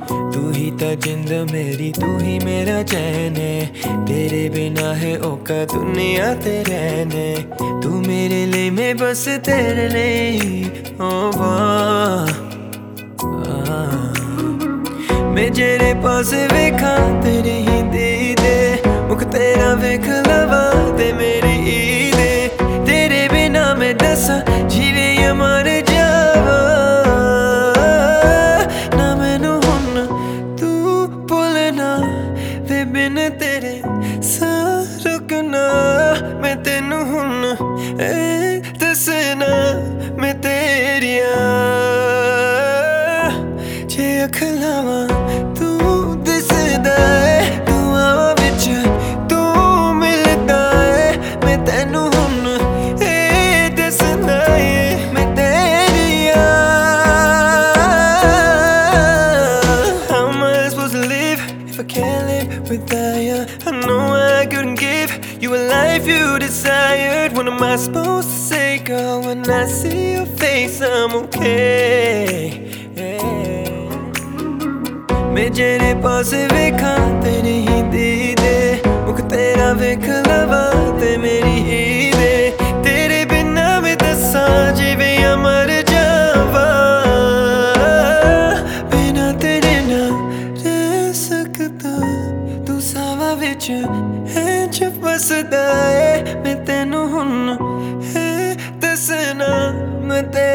तू ही ता जिंद मेरी, तू ही मेरा चैन है। तेरे बिना है औका दुनिया ते रहने। तू मेरे लिए, मैं बस तेरे लिए। ओ वाह, मैं जेरे पास वेखा तेरे ही दीदे, मुख तेरा वेख लवा ते मेरी ईदे। तेरे बिना मैं दसा जीवे या मर जावा, ना मैनू हुन तू भुलना वे बिन तेरे सा रुकना। मैं तेनू हुन दसना मैं तेरिया, जे अख लावां तू दिसदा है, दुआवां विच तू मिलदा है। मैं तेनू हुन दसना है मैं तेरिया। How am I supposed to live if I can't live without you? I know I couldn't give you a life you desired. What am I supposed to say, girl, when I see your face? I'm okay. मैं जेरे पास वेखा तेरे ही दीदे, मुख तेरा वेख लवा ते मेरी ईदे। तेरे बिना मैं दसा जीवे या मर जावा, बिना तेरे ना रह सकता। तू सावा विच है च बसदा है, मैं तेनू हुन दसना मैं